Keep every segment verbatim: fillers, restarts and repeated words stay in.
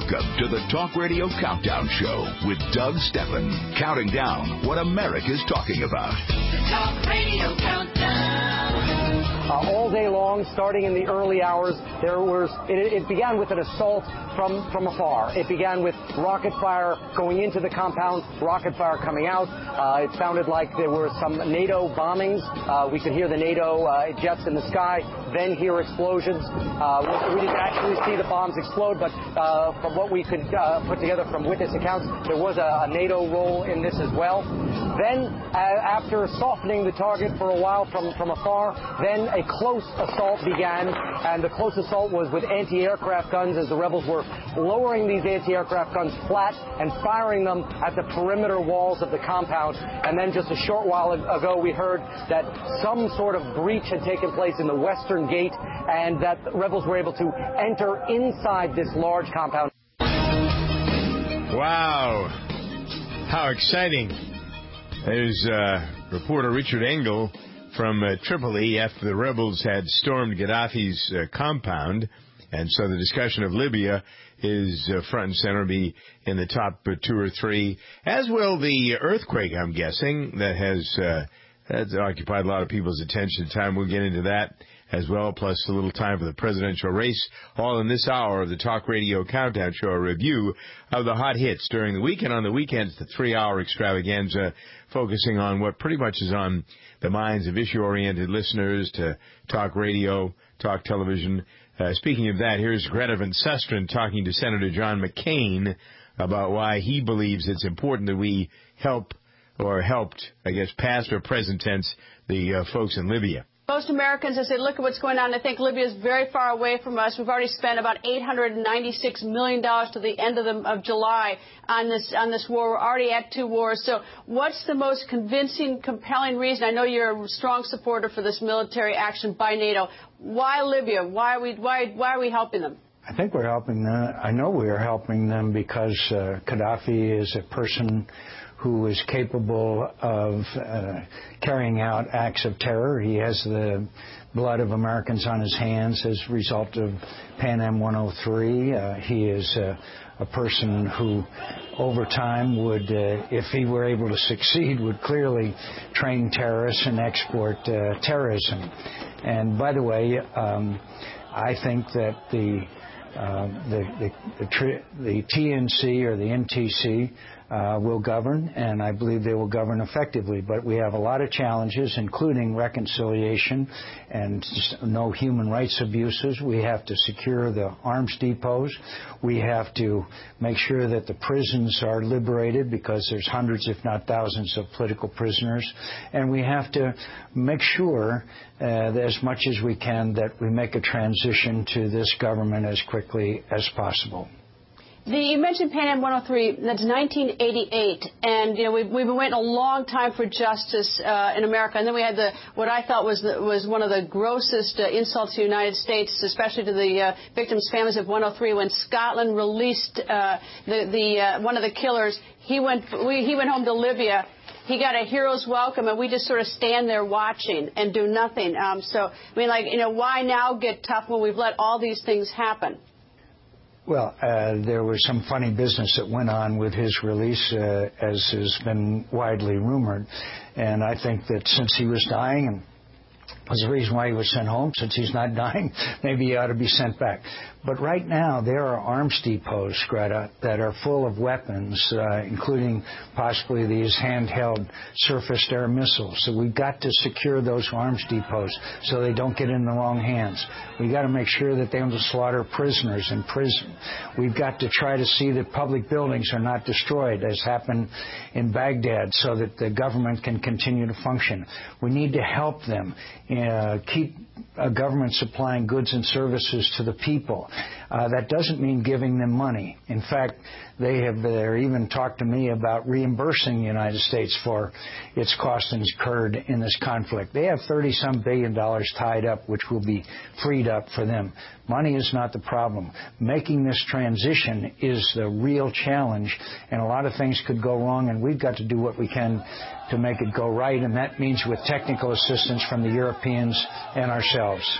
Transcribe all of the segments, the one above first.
Welcome to the Talk Radio Countdown Show with Doug Steffen, counting down what America's talking about. The Talk Radio Countdown. Uh, all day long, starting in the early hours, there was. It, it began with an assault from from afar. It began with rocket fire going into the compound, rocket fire coming out. Uh, it sounded like there were some NATO bombings. Uh, we could hear the NATO uh, jets in the sky, then hear explosions. Uh, we didn't actually see the bombs explode, but uh, from what we could uh, put together from witness accounts, there was a, a NATO role in this as well. Then, uh, after softening the target for a while from, from afar, then a close assault began, and the close assault was with anti-aircraft guns as the rebels were lowering these anti-aircraft guns flat and firing them at the perimeter walls of the compound. And then just a short while ago, we heard that some sort of breach had taken place in the western gate and that the rebels were able to enter inside this large compound. Wow. How exciting. There's uh, reporter Richard Engel from uh, Tripoli after the rebels had stormed Gaddafi's uh, compound. And so the discussion of Libya is uh, front and center, be in the top uh, two or three, as will the earthquake, I'm guessing, that has, uh, has occupied a lot of people's attention. Time we'll get into that as well, plus a little time for the presidential race, all in this hour of the Talk Radio Countdown Show, a review of the hot hits during the week. And on the weekends, the three-hour extravaganza, focusing on what pretty much is on the minds of issue-oriented listeners to Talk Radio, Talk Television. Uh, speaking of that, here's Greta Van Susteren talking to Senator John McCain about why he believes it's important that we help, or helped, I guess, past or present tense, the uh, folks in Libya. Most Americans, as they look at what's going on, I think Libya is very far away from us. We've already spent about eight hundred ninety-six million dollars to the end of, the, of July on this on this war. We're already at two wars. So what's the most convincing, compelling reason? I know you're a strong supporter for this military action by NATO. Why Libya? Why are we, why, why are we helping them? I think we're helping them. I know we're helping them because uh, Gaddafi is a person who is capable of uh, carrying out acts of terror. He has the blood of Americans on his hands as a result of Pan Am one oh three. Uh, he is uh, a person who, over time, would, uh, if he were able to succeed, would clearly train terrorists and export uh, terrorism. And by the way, um, I think that the uh, the the, the, tri- the T N C or the N T C Uh, will govern, and I believe they will govern effectively. But we have a lot of challenges, including reconciliation and no human rights abuses. We have to secure the arms depots. We have to make sure that the prisons are liberated, because there's hundreds, if not thousands, of political prisoners. And we have to make sure uh, that as much as we can that we make a transition to this government as quickly as possible. The, you mentioned Pan Am one oh three. That's nineteen eighty-eight, and you know we've, we've been waiting a long time for justice uh, in America. And then we had the what I thought was the, was one of the grossest uh, insults to the United States, especially to the uh, victims' families of one oh three, when Scotland released uh, the the uh, one of the killers. He went we, he went home to Libya. He got a hero's welcome, and we just sort of stand there watching and do nothing. Um, so I mean, like you know, why now get tough when we've let all these things happen? Well, uh, there was some funny business that went on with his release, uh, as has been widely rumored. And I think that since he was dying, and was the reason why he was sent home, since he's not dying, maybe he ought to be sent back. But right now, there are arms depots, Greta, that are full of weapons, uh, including possibly these handheld surface-to-air missiles. So we've got to secure those arms depots so they don't get in the wrong hands. We've got to make sure that they don't slaughter prisoners in prison. We've got to try to see that public buildings are not destroyed, as happened in Baghdad, so that the government can continue to function. We need to help them uh, keep a government supplying goods and services to the people. Uh, that doesn't mean giving them money. In fact, they have they're even talked to me about reimbursing the United States for its costs incurred in this conflict. They have thirty-some billion dollars tied up, which will be freed up for them. Money is not the problem. Making this transition is the real challenge, and a lot of things could go wrong, and we've got to do what we can to make it go right, and that means with technical assistance from the Europeans and ourselves.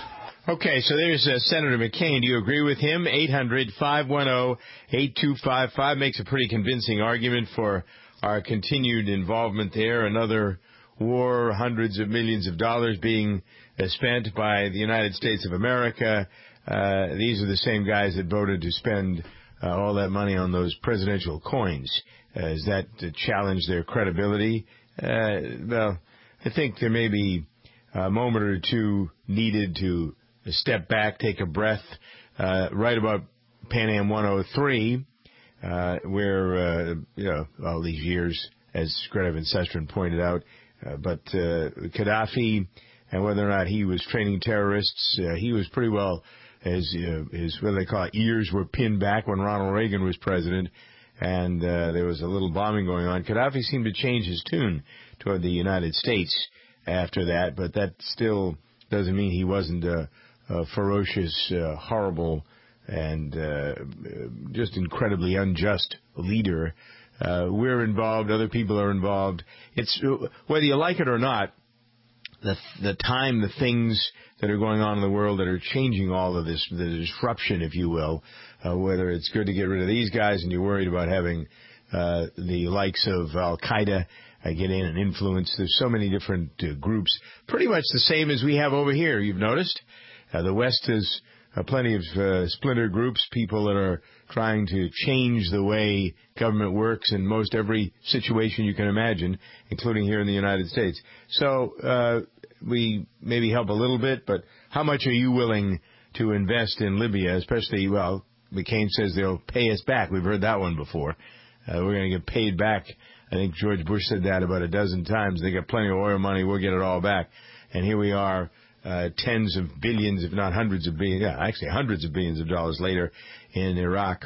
Okay, so there's uh, Senator McCain. Do you agree with him? eight hundred, five one zero, eight two five five makes a pretty convincing argument for our continued involvement there. Another war, hundreds of millions of dollars being uh, spent by the United States of America. Uh, these are the same guys that voted to spend uh, all that money on those presidential coins. Uh, does that uh, challenge their credibility? Uh, well, I think there may be a moment or two needed to step back, take a breath, uh, right about Pan Am one oh three, uh, where, uh, you know, all these years, as Greta Van Susteren pointed out, uh, but uh, Gaddafi and whether or not he was training terrorists, uh, he was pretty well, his, uh, his, what do they call it, ears were pinned back when Ronald Reagan was president, and uh, there was a little bombing going on. Gaddafi seemed to change his tune toward the United States after that, but that still doesn't mean he wasn't a, a ferocious, uh, horrible, and uh, just incredibly unjust leader. Uh, we're involved. Other people are involved. It's whether you like it or not, the the time, the things that are going on in the world that are changing all of this, the disruption, if you will, uh, whether it's good to get rid of these guys and you're worried about having uh, the likes of Al-Qaeda uh, get in and influence. There's so many different uh, groups, pretty much the same as we have over here, you've noticed. Uh, the West has uh, plenty of uh, splinter groups, people that are trying to change the way government works in most every situation you can imagine, including here in the United States. So uh, we maybe help a little bit, but how much are you willing to invest in Libya, especially, well, McCain says they'll pay us back. We've heard that one before. Uh, we're going to get paid back. I think George Bush said that about a dozen times. They got plenty of oil money. We'll get it all back. And here we are, uh, tens of billions, if not hundreds of billions, yeah, actually hundreds of billions of dollars later in Iraq.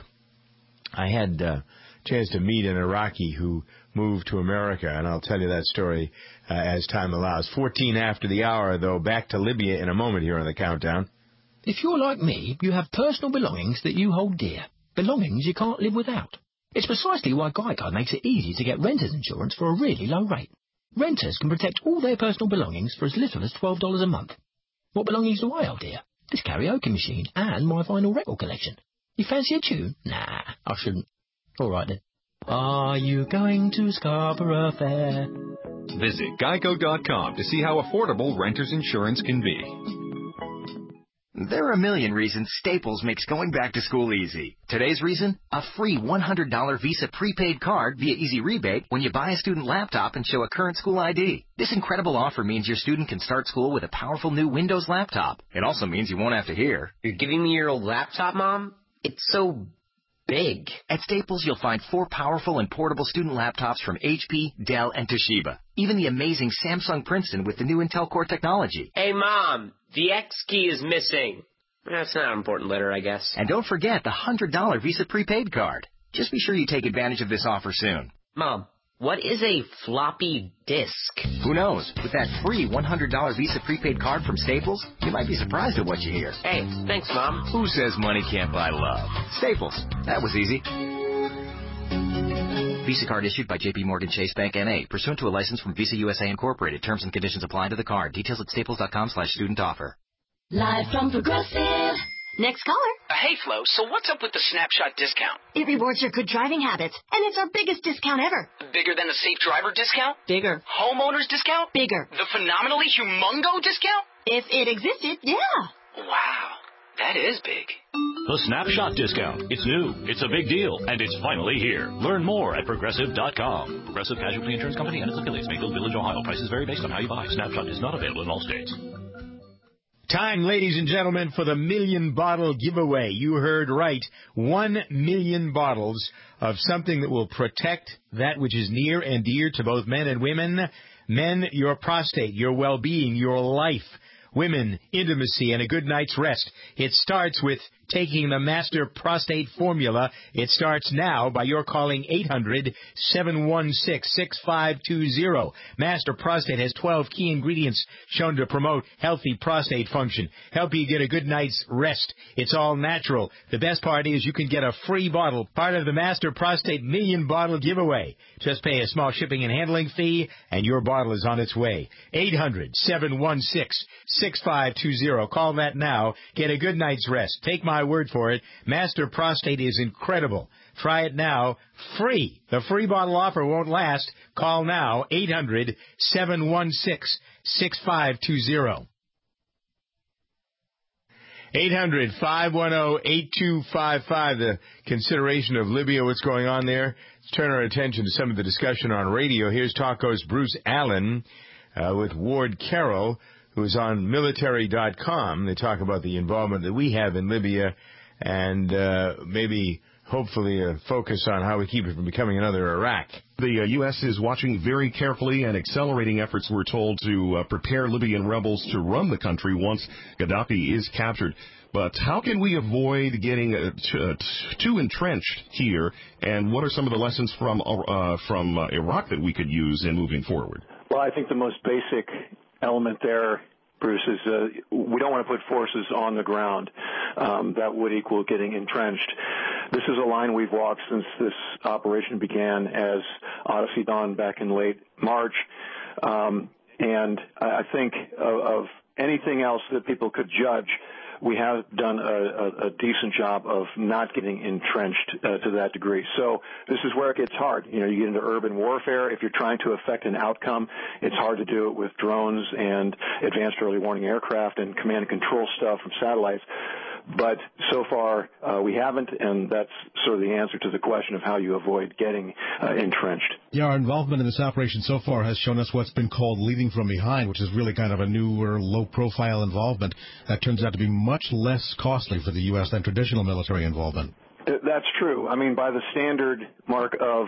I had uh, a chance to meet an Iraqi who moved to America, and I'll tell you that story uh, as time allows. fourteen after the hour, though. Back to Libya in a moment here on the Countdown. If you're like me, you have personal belongings that you hold dear. Belongings you can't live without. It's precisely why Geico makes it easy to get renter's insurance for a really low rate. Renters can protect all their personal belongings for as little as twelve dollars a month. What belongings do I hold dear? This karaoke machine and my vinyl record collection. You fancy a tune? Nah, I shouldn't. All right then. Are you going to Scarborough Fair? Visit geico dot com to see how affordable renter's insurance can be. There are a million reasons Staples makes going back to school easy. Today's reason? A free one hundred dollars Visa prepaid card via Easy Rebate when you buy a student laptop and show a current school I D. This incredible offer means your student can start school with a powerful new Windows laptop. It also means you won't have to hear, "You're giving me your old laptop, Mom? It's so big." At Staples, you'll find four powerful and portable student laptops from H P, Dell, and Toshiba. Even the amazing Samsung Princeton with the new Intel Core technology. Hey, Mom, the X key is missing. That's not an important letter, I guess. And don't forget the one hundred dollars Visa prepaid card. Just be sure you take advantage of this offer soon. Mom, what is a floppy disk? Who knows? With that free one hundred dollars Visa prepaid card from Staples, you might be surprised at what you hear. Hey, thanks, Mom. Who says money can't buy love? Staples. That was easy. Visa card issued by J P Morgan Chase Bank N A Pursuant to a license from Visa U S A Incorporated. Terms and conditions apply to the card. Details at staples dot com slash student offer. Live from Progressive. Next caller. Uh, hey, Flo, so what's up with the Snapshot discount? It rewards your good driving habits, and it's our biggest discount ever. Bigger than the Safe Driver discount? Bigger. Homeowners discount? Bigger. The phenomenally humongo discount? If it existed, yeah. Wow, that is big. The Snapshot discount. It's new, it's a big deal, and it's finally here. Learn more at Progressive dot com. Progressive Casualty Insurance Company and its affiliates, Mayfield Village, Ohio. Prices vary based on how you buy. Snapshot is not available in all states. Time, ladies and gentlemen, for the million bottle giveaway. You heard right. One million bottles of something that will protect that which is near and dear to both men and women. Men, your prostate, your well-being, your life. Women, intimacy, and a good night's rest. It starts with taking the Master Prostate Formula. It starts now by your calling eight hundred, seven one six, six five two zero. Master Prostate has twelve key ingredients shown to promote healthy prostate function, help you get a good night's rest. It's all natural. The best part is you can get a free bottle, part of the Master Prostate Million Bottle Giveaway. Just pay a small shipping and handling fee, and your bottle is on its way. eight hundred, seven one six, six five two zero. Call that now. Get a good night's rest. Take my word for it. Master Prostate is incredible. Try it now. Free. The free bottle offer won't last. Call now. eight hundred, seven one six, six five two zero. eight hundred, five one zero, eight two five five. The consideration of Libya, what's going on there. Let's turn our attention to some of the discussion on radio. Here's talk host Bruce Allen uh, with Ward Carroll, who is on military dot com. They talk about the involvement that we have in Libya and uh, maybe, hopefully, a focus on how we keep it from becoming another Iraq. The uh, U S is watching very carefully and accelerating efforts, we're told, to uh, prepare Libyan rebels to run the country once Gaddafi is captured. But how can we avoid getting uh, t- uh, t- too entrenched here, and what are some of the lessons from uh, from uh, Iraq that we could use in moving forward? Well, I think the most basic element there, Bruce, is uh, we don't want to put forces on the ground. Um, that would equal getting entrenched. This is a line we've walked since this operation began as Odyssey Dawn back in late March. Um, and I think of, of anything else that people could judge, we have done a, a, a decent job of not getting entrenched uh, to that degree. So this is where it gets hard. You know, you get into urban warfare. If you're trying to affect an outcome, it's hard to do it with drones and advanced early warning aircraft and command and control stuff from satellites. But so far, uh, we haven't, and that's sort of the answer to the question of how you avoid getting uh, entrenched. Yeah, our involvement in this operation so far has shown us what's been called leading from behind, which is really kind of a newer, low-profile involvement that turns out to be much less costly for the U S than traditional military involvement. That's true. I mean, by the standard, Mark, of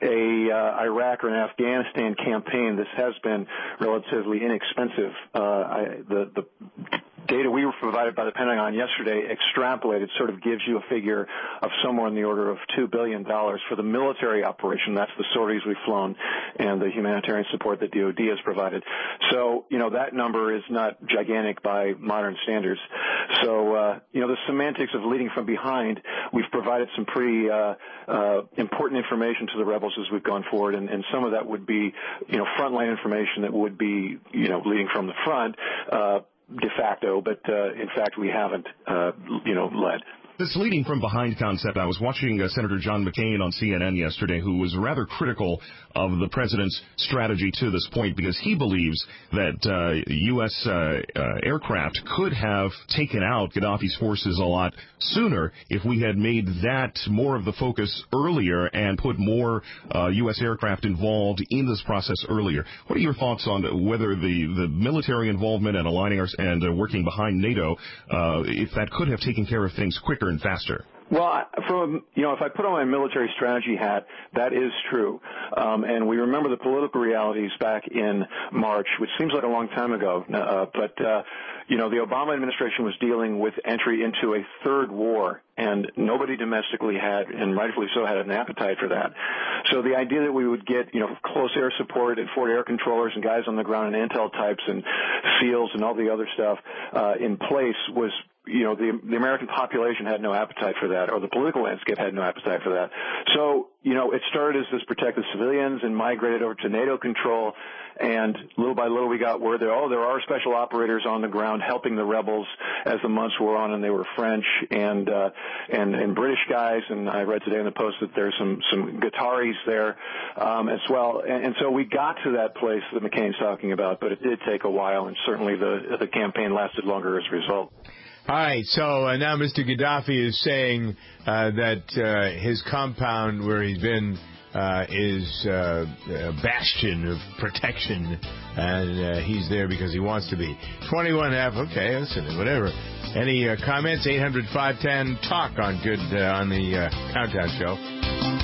a uh, Iraq or an Afghanistan campaign, this has been relatively inexpensive. Uh, I, the, the data we were provided by the Pentagon yesterday, extrapolated, sort of gives you a figure of somewhere in the order of two billion dollars for the military operation. That's the sorties we've flown and the humanitarian support that D O D has provided. So, you know, that number is not gigantic by modern standards. So, uh, you know, the semantics of leading from behind, we've provided some pretty uh, uh, important information to the rebels as we've gone forward, and, and some of that would be, you know, frontline information that would be, you know, leading from the front, uh, de facto, but uh, in fact we haven't, uh, you know, led. This leading from behind concept, I was watching uh, Senator John McCain on C N N yesterday, who was rather critical of the president's strategy to this point because he believes that uh, U S uh, uh, aircraft could have taken out Gaddafi's forces a lot sooner if we had made that more of the focus earlier and put more uh, U S aircraft involved in this process earlier. What are your thoughts on whether the, the military involvement and aligning our, and uh, working behind NATO, uh, if that could have taken care of things quicker and faster? Well, from, you know, if I put on my military strategy hat, that is true. Um, and we remember the political realities back in March, which seems like a long time ago. Uh, but, uh, you know, the Obama administration was dealing with entry into a third war, and nobody domestically had, and rightfully so, had an appetite for that. So the idea that we would get, you know, close air support and forward air controllers and guys on the ground and intel types and SEALs and all the other stuff uh, in place was, you know, the, the American population had no appetite for that, or the political landscape had no appetite for that. So, you know, it started as this protect the civilians and migrated over to NATO control, and little by little we got word that, oh, there are special operators on the ground helping the rebels as the months wore on, and they were French and uh, and, and British guys, and I read today in the Post that there's some, some Qataris there um, as well. And, and so we got to that place that McCain's talking about, but it did take a while, and certainly the, the campaign lasted longer as a result. All right, so uh, now Mister Gaddafi is saying uh, that uh, his compound where he's been uh, is uh, a bastion of protection, and uh, he's there because he wants to be. twenty-one F, okay, listen, whatever. Any uh, comments? eight hundred, five ten, talk on good uh, on the uh, Countdown Show.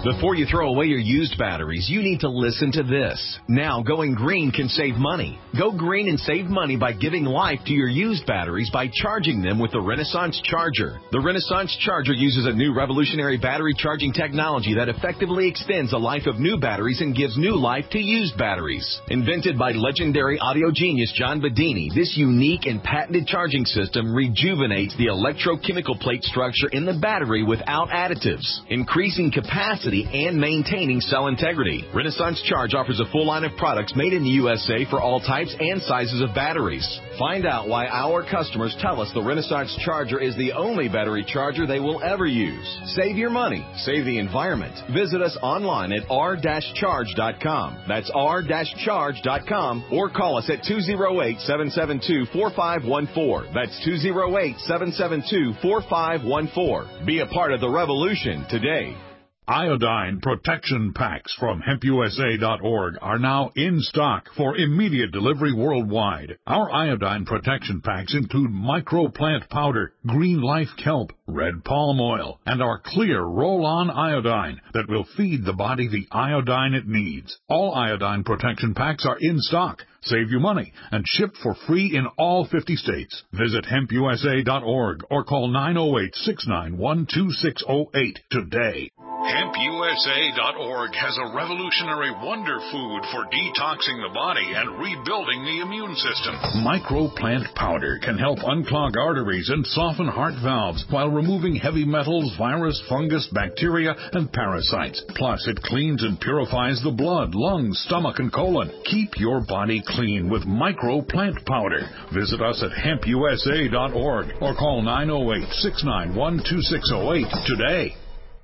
Before you throw away your used batteries, you need to listen to this. Now, going green can save money. Go green and save money by giving life to your used batteries by charging them with the Renaissance Charger. The Renaissance Charger uses a new revolutionary battery charging technology that effectively extends the life of new batteries and gives new life to used batteries. Invented by legendary audio genius John Bedini, this unique and patented charging system rejuvenates the electrochemical plate structure in the battery without additives, increasing capacity and maintaining cell integrity. Renaissance Charge offers a full line of products made in the U S A for all types and sizes of batteries. Find out why our customers tell us the Renaissance Charger is the only battery charger they will ever use. Save your money. Save the environment. Visit us online at r dash charge dot com. That's r dash charge dot com or call us at two oh eight, seven seven two, four five one four. That's two oh eight, seven seven two, four five one four. Be a part of the revolution today. Iodine protection packs from hemp u s a dot org are now in stock for immediate delivery worldwide. Our iodine protection packs include microplant powder, green life kelp, red palm oil, and our clear roll-on iodine that will feed the body the iodine it needs. All iodine protection packs are in stock. Save you money and ship for free in all fifty states. Visit hemp u s a dot org or call nine oh eight, six nine one, two six oh eight today. hemp u s a dot org has a revolutionary wonder food for detoxing the body and rebuilding the immune system. Microplant powder can help unclog arteries and soften heart valves while removing heavy metals, virus, fungus, bacteria, and parasites. Plus, it cleans and purifies the blood, lungs, stomach, and colon. Keep your body clean with Microplant powder. Visit us at hemp u s a dot org or call nine oh eight, six nine one, two six oh eight today.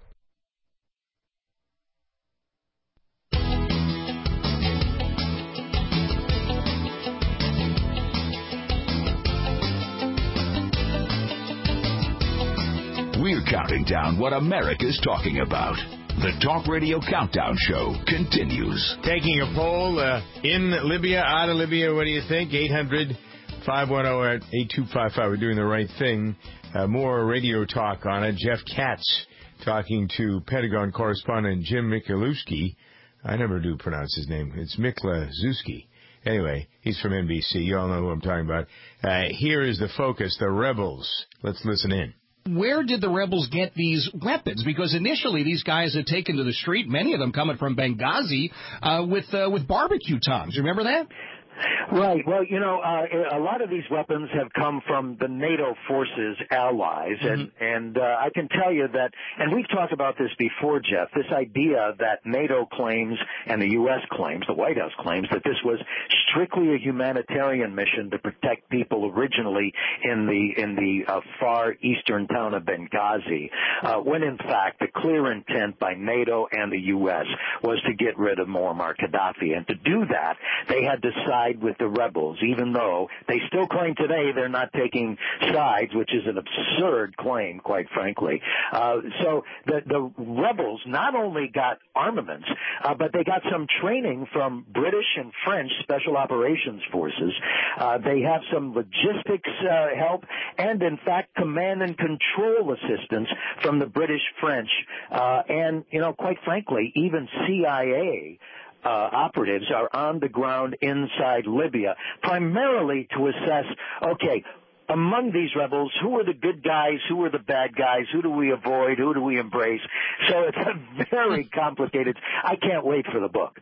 We're counting down what America's talking about. The Talk Radio Countdown Show continues. Taking a poll uh, in Libya, out of Libya, what do you think? eight hundred, five one zero, eight two five five. We're doing the right thing. Uh, more radio talk on it. Jeff Katz talking to Pentagon correspondent Jim Michalewski. I never do pronounce his name. It's Michalewski. Anyway, he's from N B C. You all know who I'm talking about. Uh, here is the focus, the rebels. Let's listen in. Where did the rebels get these weapons? Because initially these guys had taken to the street, many of them coming from Benghazi, uh, with uh, with barbecue tongs. Remember that? Right. Well, you know, uh, a lot of these weapons have come from the NATO forces allies, mm-hmm. and and uh, I can tell you that, and we've talked about this before, Jeff. This idea that NATO claims and the U S claims, the White House claims, that this was strictly a humanitarian mission to protect people originally in the in the uh, far eastern town of Benghazi, uh, when in fact the clear intent by NATO and the U S was to get rid of Muammar Gaddafi, and to do that they had to side with the rebels, even though they still claim today they're not taking sides, which is an absurd claim, quite frankly. Uh, so the, the rebels not only got armaments, uh, but they got some training from British and French special operations forces. Uh, they have some logistics uh, help and, in fact, command and control assistance from the British, French, uh, and, you know, quite frankly, even C I A Uh, operatives are on the ground inside Libya, primarily to assess, okay, among these rebels, who are the good guys, who are the bad guys, who do we avoid, who do we embrace? So it's a very complicated. I can't wait for the book.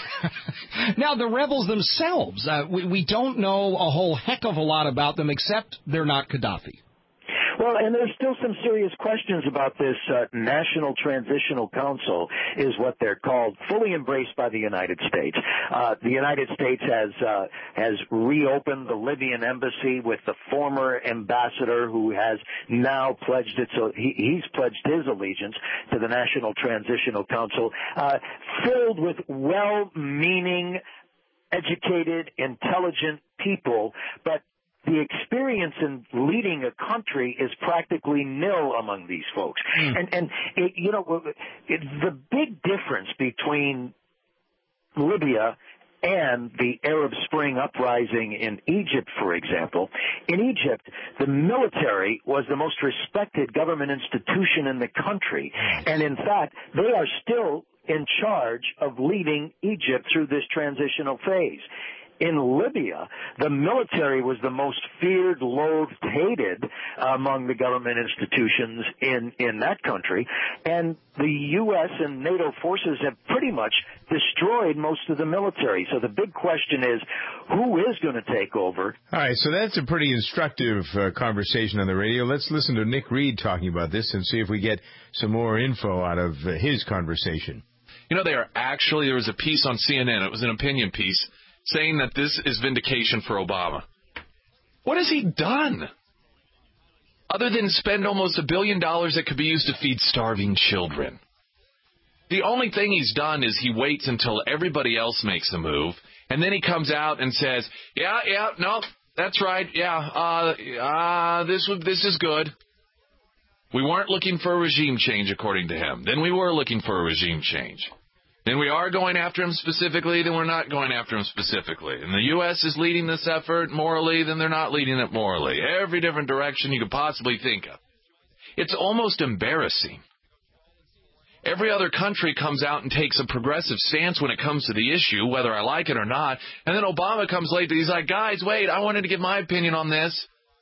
Now, the rebels themselves, uh, we, we don't know a whole heck of a lot about them, except they're not Gaddafi. Well, and there's still some serious questions about this uh, National Transitional Council, is what they're called, fully embraced by the United States. Uh, the United States has uh, has reopened the Libyan embassy with the former ambassador who has now pledged it. So he, he's pledged his allegiance to the National Transitional Council, uh, filled with well-meaning, educated, intelligent people, but the experience in leading a country is practically nil among these folks. Mm. And, and it, you know, it, the big difference between Libya and the Arab Spring uprising in Egypt, for example. In Egypt, the military was the most respected government institution in the country. And in fact, they are still in charge of leading Egypt through this transitional phase. In Libya, the military was the most feared, loathed, hated among the government institutions in, in that country. And the U S and NATO forces have pretty much destroyed most of the military. So the big question is, who is going to take over? All right, so that's a pretty instructive uh, conversation on the radio. Let's listen to Nick Reed talking about this and see if we get some more info out of uh, his conversation. You know, they are actually, there was a piece on C N N, it was an opinion piece, saying that this is vindication for Obama. What has he done? Other than spend almost a billion dollars that could be used to feed starving children. The only thing he's done is he waits until everybody else makes a move, and then he comes out and says, yeah, yeah, no, that's right, yeah, uh, uh, this, this is good. We weren't looking for a regime change, according to him. Then we were looking for a regime change. Then we are going after him specifically, then we're not going after him specifically. And the U S is leading this effort morally, then they're not leading it morally. Every different direction you could possibly think of. It's almost embarrassing. Every other country comes out and takes a progressive stance when it comes to the issue, whether I like it or not. And then Obama comes later, he's like, guys, wait, I wanted to give my opinion on this.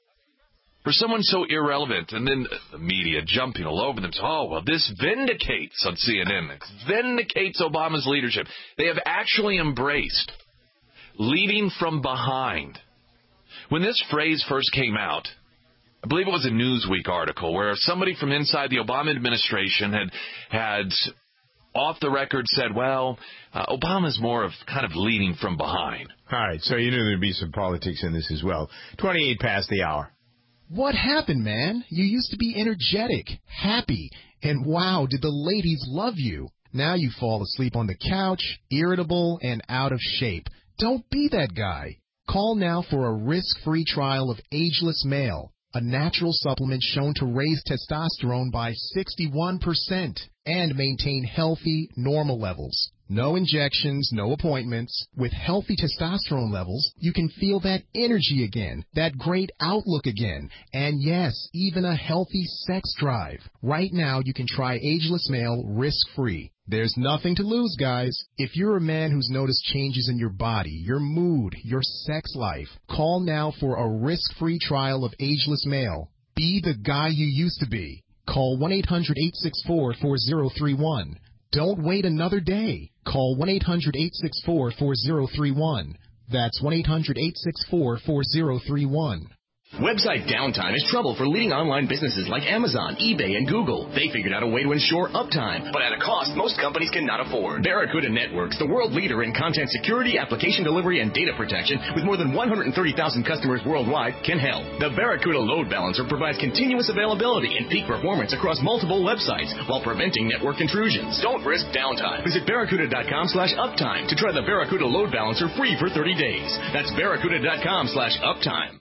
For someone so irrelevant, and then the media jumping all over them, oh, well, this vindicates on C N N, vindicates Obama's leadership. They have actually embraced leading from behind. When this phrase first came out, I believe it was a Newsweek article where somebody from inside the Obama administration had had off the record said, well, uh, Obama's more of kind of leading from behind. All right, so you knew there'd be some politics in this as well. twenty-eight past the hour. What happened, man? You used to be energetic, happy, and wow, did the ladies love you. Now you fall asleep on the couch, irritable, and out of shape. Don't be that guy. Call now for a risk-free trial of Ageless Male, a natural supplement shown to raise testosterone by sixty-one percent and maintain healthy, normal levels. No injections, no appointments. With healthy testosterone levels, you can feel that energy again, that great outlook again, and yes, even a healthy sex drive. Right now, you can try Ageless Male risk-free. There's nothing to lose, guys. If you're a man who's noticed changes in your body, your mood, your sex life, call now for a risk-free trial of Ageless Male. Be the guy you used to be. Call one eight hundred, eight six four, four zero three one. Don't wait another day. Call one eight hundred, eight six four, four zero three one. That's one eight hundred, eight six four, four zero three one. Website downtime is trouble for leading online businesses like Amazon, eBay, and Google. They figured out a way to ensure uptime, but at a cost most companies cannot afford. Barracuda Networks, the world leader in content security, application delivery, and data protection, with more than one hundred thirty thousand customers worldwide, can help. The Barracuda Load Balancer provides continuous availability and peak performance across multiple websites while preventing network intrusions. Don't risk downtime. Visit barracuda.com slash uptime to try the Barracuda Load Balancer free for thirty days. That's barracuda.com slash uptime.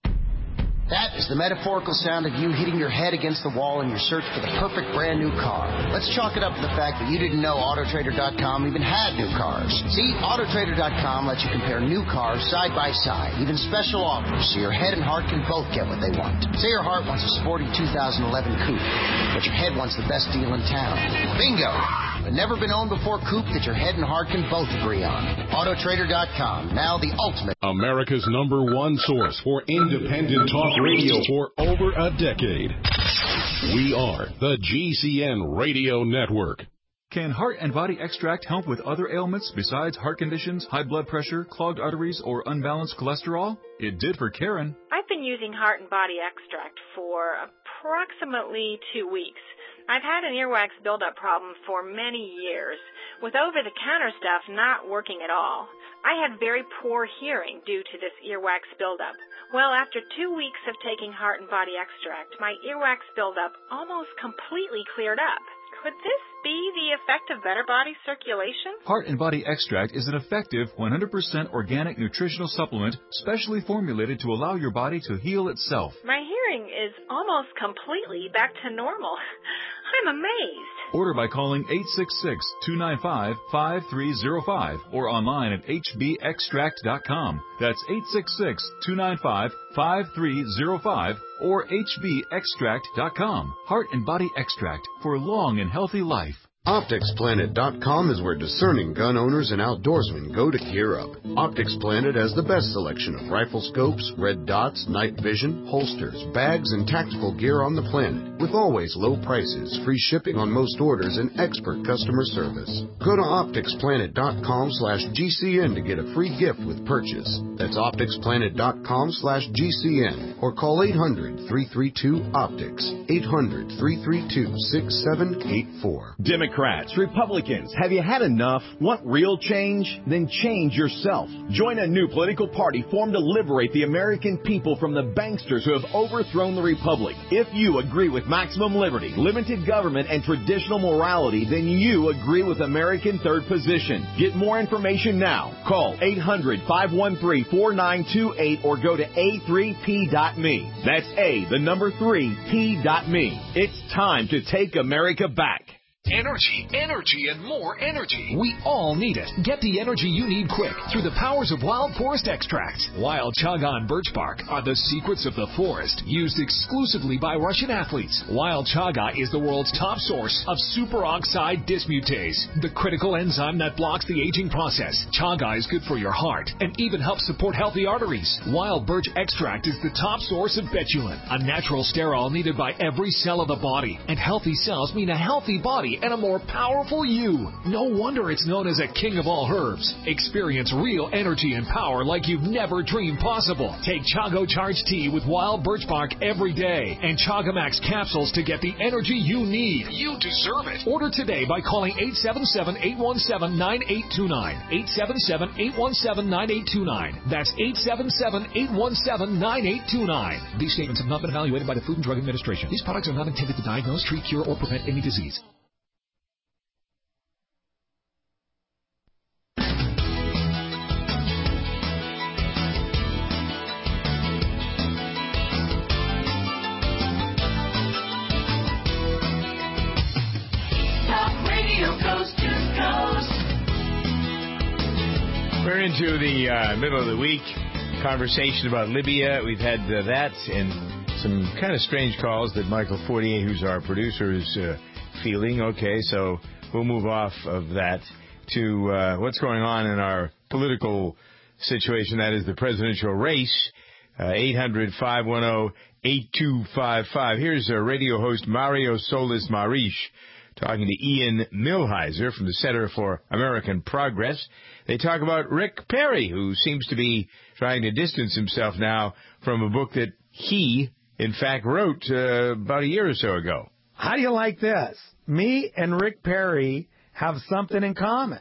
That is the metaphorical sound of you hitting your head against the wall in your search for the perfect brand new car. Let's chalk it up to the fact that you didn't know Auto Trader dot com even had new cars. See, Auto Trader dot com lets you compare new cars side by side, even special offers, so your head and heart can both get what they want. Say your heart wants a sporty two thousand eleven coupe, but your head wants the best deal in town. Bingo! A never been owned before coupe that your head and heart can both agree on. Auto Trader dot com, now the ultimate. America's number one source for independent talk radio for over a decade. We are the G C N Radio Network. Can Heart and Body Extract help with other ailments besides heart conditions, high blood pressure, clogged arteries, or unbalanced cholesterol? It did for Karen. I've been using Heart and Body Extract for approximately two weeks. I've had an earwax buildup problem for many years, with over-the-counter stuff not working at all. I had very poor hearing due to this earwax buildup. Well, after two weeks of taking Heart and Body Extract, my earwax buildup almost completely cleared up. Could this be the effect of better body circulation? Heart and Body Extract is an effective one hundred percent organic nutritional supplement specially formulated to allow your body to heal itself. My hearing is almost completely back to normal. I'm amazed. Order by calling eight six six, two nine five, five three zero five or online at h b extract dot com. That's eight six six, two nine five, five three zero five or h b extract dot com. Heart and Body Extract for a long and healthy life. Optics Planet dot com is where discerning gun owners and outdoorsmen go to gear up. Optics Planet has the best selection of rifle scopes, red dots, night vision, holsters, bags, and tactical gear on the planet, with always low prices, free shipping on most orders, and expert customer service. Go to Optics Planet dot com slash G C N to get a free gift with purchase. That's Optics Planet dot com slash G C N or call eight hundred, three three two, OPTICS, eight hundred, three three two, six seven eight four. Democrats, Republicans, have you had enough? Want real change? Then change yourself. Join a new political party formed to liberate the American people from the banksters who have overthrown the Republic. If you agree with maximum liberty, limited government, and traditional morality, then you agree with American Third Position. Get more information now. Call eight hundred, five one three, four nine two eight or go to A three P dot me. That's A, the number three, P dot me. It's time to take America back. Energy, energy, and more energy. We all need it. Get the energy you need quick through the powers of Wild Forest Extracts. Wild Chaga and birch bark are the secrets of the forest, used exclusively by Russian athletes. Wild Chaga is the world's top source of superoxide dismutase, the critical enzyme that blocks the aging process. Chaga is good for your heart and even helps support healthy arteries. Wild birch extract is the top source of betulin, a natural sterol needed by every cell of the body. And healthy cells mean a healthy body and a more powerful you. No wonder it's known as a king of all herbs. Experience real energy and power like you've never dreamed possible. Take Chago Charge Tea with wild birch bark every day and Chagamax capsules to get the energy you need. You deserve it. Order today by calling eight seven seven, eight one seven, nine eight two nine. eight seven seven, eight one seven, nine eight two nine. That's eight seven seven, eight one seven, nine eight two nine. These statements have not been evaluated by the Food and Drug Administration. These products are not intended to diagnose, treat, cure, or prevent any disease. We're into the uh, middle of the week conversation about Libya. We've had uh, that and some kind of strange calls that Michael Fortier, who's our producer, is uh, feeling. Okay, so we'll move off of that to uh, what's going on in our political situation. That is the presidential race. Uh, eight hundred, five one zero, eight two five five. Here's uh, radio host Mario Solis Marish talking to Ian Millhiser from the Center for American Progress. They talk about Rick Perry, who seems to be trying to distance himself now from a book that he, in fact, wrote uh, about a year or so ago. How do you like this? Me and Rick Perry have something in common.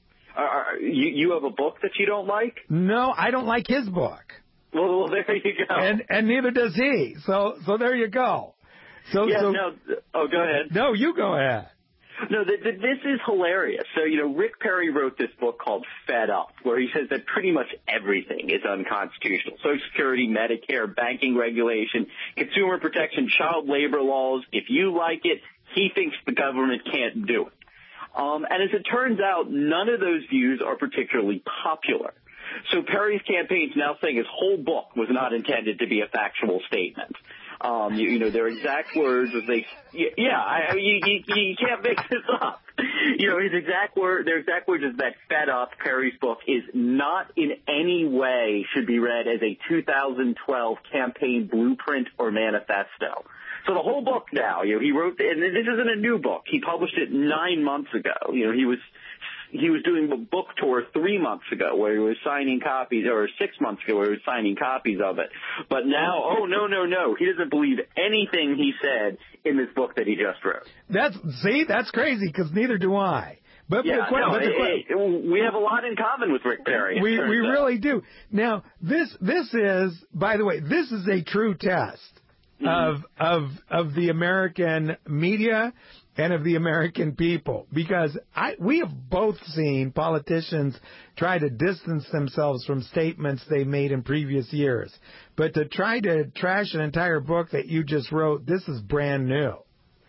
Uh, you, you have a book that you don't like? No, I don't like his book. Well, well there you go. And and neither does he. So so there you go. So, yeah, so, no. Oh, go ahead. No, you go ahead. No, th- th- this is hilarious. So, you know, Rick Perry wrote this book called Fed Up, where he says that pretty much everything is unconstitutional. Social Security, Medicare, banking regulation, consumer protection, child labor laws. If you like it, he thinks the government can't do it. Um, and as it turns out, none of those views are particularly popular. So Perry's campaign is now saying his whole book was not intended to be a factual statement. Um, you, you know, their exact words was they, yeah, I, I mean, you, you, you can't make this up. You know, his exact word, their exact words is that Fed Up, Perry's book, is not in any way should be read as a two thousand twelve campaign blueprint or manifesto. So the whole book now, you know, he wrote, and this isn't a new book. He published it nine months ago. You know, he was He was doing a book tour three months ago where he was signing copies, or six months ago where he was signing copies of it. But now, oh, no, no, no. He doesn't believe anything he said in this book that he just wrote. That's See, that's crazy because neither do I. But, yeah, but, no, but, it, it, we have a lot in common with Rick Perry. We we out. really do. Now, this this is, by the way, this is a true test mm-hmm. of of of the American media and of the American people, because I, we have both seen politicians try to distance themselves from statements they made in previous years. But to try to trash an entire book that you just wrote, this is brand new.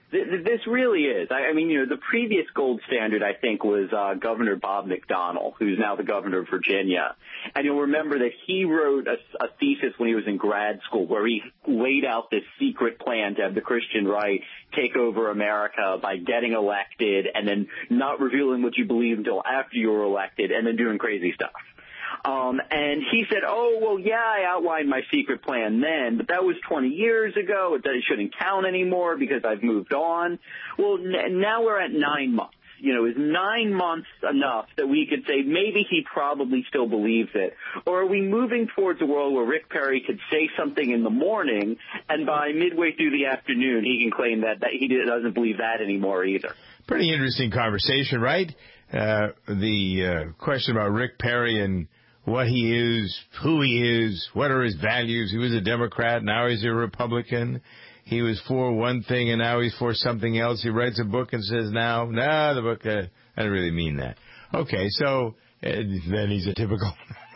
This really is. I mean, you know, the previous gold standard, I think, was uh, Governor Bob McDonnell, who's now the governor of Virginia. And you'll remember that he wrote a, a thesis when he was in grad school where he laid out this secret plan to have the Christian right take over America by getting elected and then not revealing what you believe until after you were elected and then doing crazy stuff. Um, and he said, oh, well, yeah, I outlined my secret plan then, but that was twenty years ago. It, it shouldn't count anymore because I've moved on. Well, n- now we're at nine months. You know, is nine months enough that we could say maybe he probably still believes it? Or are we moving towards a world where Rick Perry could say something in the morning and by midway through the afternoon he can claim that, that he doesn't believe that anymore either? Pretty interesting conversation, right? Uh, the uh, question about Rick Perry and what he is, who he is, what are his values. He was a Democrat, now he's a Republican. He was for one thing, and now he's for something else. He writes a book and says now, nah, the book, uh, I don't really mean that. Okay, so uh, then he's a typical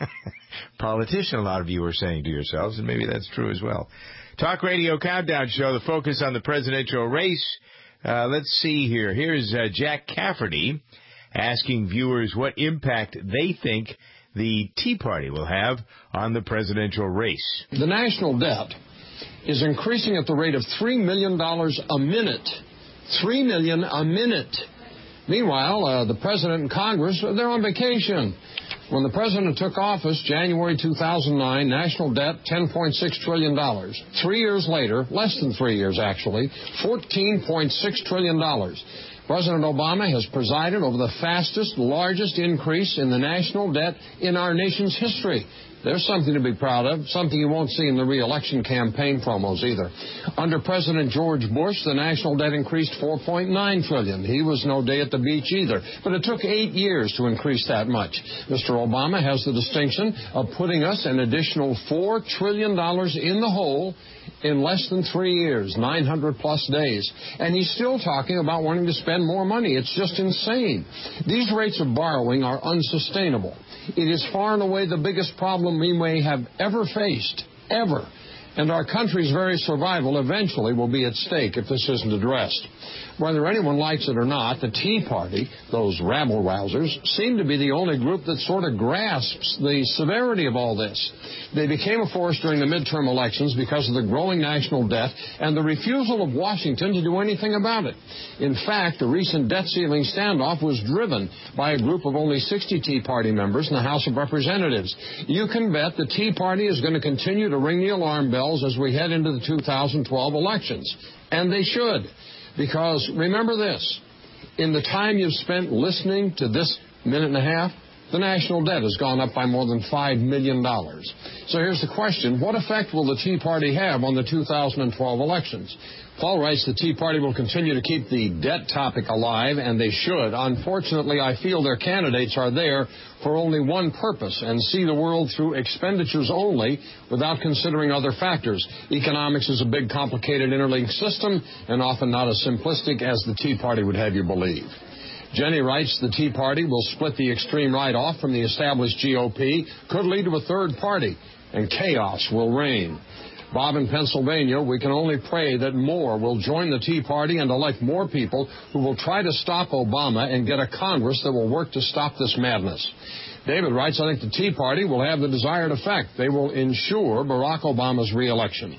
politician, a lot of you are saying to yourselves, and maybe that's true as well. Talk Radio Countdown Show, the focus on the presidential race. Uh, let's see here. Here's uh, Jack Cafferty asking viewers what impact they think the Tea Party will have on the presidential race. The national debt is increasing at the rate of three million dollars a minute. three million dollars a minute. Meanwhile, uh, the president and Congress, they're on vacation. When the president took office, January two thousand nine, national debt, ten point six trillion dollars. Three years later, less than three years actually, fourteen point six trillion dollars. President Obama has presided over the fastest, largest increase in the national debt in our nation's history. There's something to be proud of, something you won't see in the re-election campaign promos either. Under President George Bush, the national debt increased four point nine trillion dollars. He was no day at the beach either. But it took eight years to increase that much. Mister Obama has the distinction of putting us an additional four trillion dollars in the hole in less than three years, nine hundred plus days. And he's still talking about wanting to spend more money. It's just insane. These rates of borrowing are unsustainable. It is far and away the biggest problem we may have ever faced, ever. And our country's very survival eventually will be at stake if this isn't addressed. Whether anyone likes it or not, the Tea Party, those rabble-rousers, seem to be the only group that sort of grasps the severity of all this. They became a force during the midterm elections because of the growing national debt and the refusal of Washington to do anything about it. In fact, the recent debt ceiling standoff was driven by a group of only sixty Tea Party members in the House of Representatives. You can bet the Tea Party is going to continue to ring the alarm bells as we head into the two thousand twelve elections. And they should. Because remember this, in the time you've spent listening to this minute and a half, the national debt has gone up by more than five million dollars. So here's the question, what effect will the Tea Party have on the two thousand twelve elections? Paul writes the Tea Party will continue to keep the debt topic alive, and they should. Unfortunately, I feel their candidates are there for only one purpose, and see the world through expenditures only without considering other factors. Economics is a big, complicated, interlinked system, and often not as simplistic as the Tea Party would have you believe. Jenny writes the Tea Party will split the extreme right off from the established G O P, could lead to a third party, and chaos will reign. Bob in Pennsylvania, we can only pray that more will join the Tea Party and elect more people who will try to stop Obama and get a Congress that will work to stop this madness. David writes, I think the Tea Party will have the desired effect. They will ensure Barack Obama's reelection.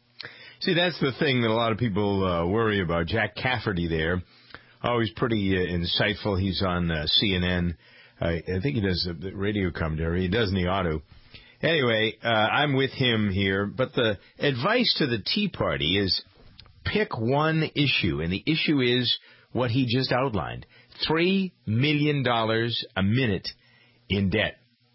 See, that's the thing that a lot of people uh, worry about. Jack Cafferty there, always pretty uh, insightful. He's on uh, C N N. Uh, I think he does the radio commentary. He does in the auto. Anyway, uh, I'm with him here, but the advice to the Tea Party is pick one issue, and the issue is what he just outlined, three million dollars a minute in debt.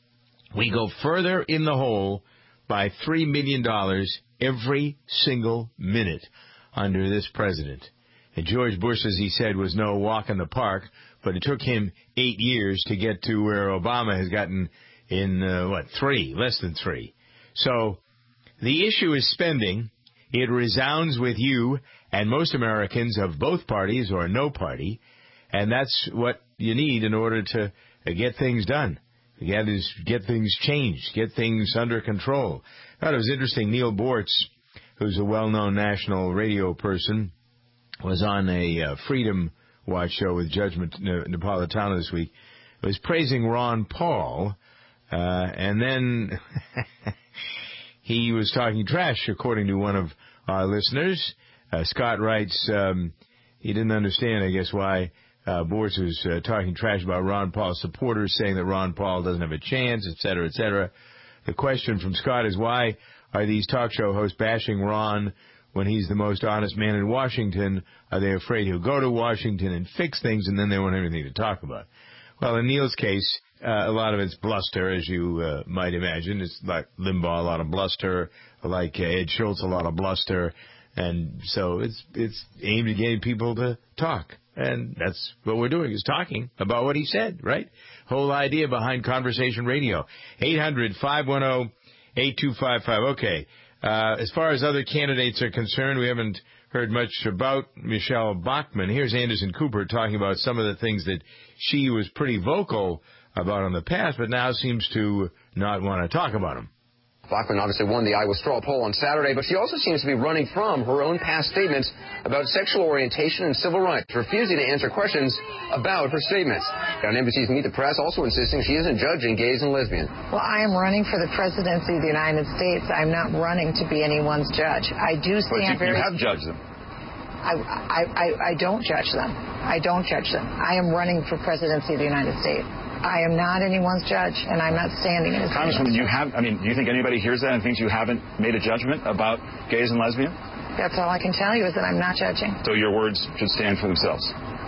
We go further in the hole by three million dollars every single minute under this president. And George Bush, as he said, was no walk in the park, but it took him eight years to get to where Obama has gotten in, uh, what, three, less than three. So the issue is spending. It resounds with you and most Americans of both parties or no party, and that's what you need in order to uh, get things done. Get, is, get things changed, get things under control. I thought it was interesting, Neil Bortz, who's a well-known national radio person, was on a uh, Freedom Watch show with Judge Napolitano this week. It was praising Ron Paul, uh, and then he was talking trash, according to one of our listeners. Uh, Scott writes um, he didn't understand, I guess, why uh, Boris was uh, talking trash about Ron Paul's supporters, saying that Ron Paul doesn't have a chance, et cetera, et cetera. The question from Scott is, why are these talk show hosts bashing Ron when he's the most honest man in Washington? Are they afraid he'll go to Washington and fix things, and then they won't have anything to talk about? Well, in Neil's case, uh, a lot of it's bluster, as you uh, might imagine. It's like Limbaugh, a lot of bluster, like uh, Ed Schultz, a lot of bluster. And so it's it's aimed at getting people to talk. And that's what we're doing, is talking about what he said, right? Whole idea behind Conversation Radio. eight hundred, five one zero, eight two five five. Okay. Uh, as far as other candidates are concerned, we haven't heard much about Michelle Bachmann. Here's Anderson Cooper talking about some of the things that she was pretty vocal about in the past, but now seems to not want to talk about them. Bachmann obviously won the Iowa straw poll on Saturday, but she also seems to be running from her own past statements about sexual orientation and civil rights, refusing to answer questions about her statements. On N B C's Meet the Press, also insisting she isn't judging gays and lesbians. Well, I am running for the presidency of the United States. I'm not running to be anyone's judge. I do stand but you, very... you have judged them. I, I, I, I don't judge them. I don't judge them. I am running for presidency of the United States. I am not anyone's judge, and I'm not standing as Congresswoman, you have, I mean, do you think anybody hears that and thinks you haven't made a judgment about gays and lesbians? That's all I can tell you, is that I'm not judging. So your words should stand for themselves.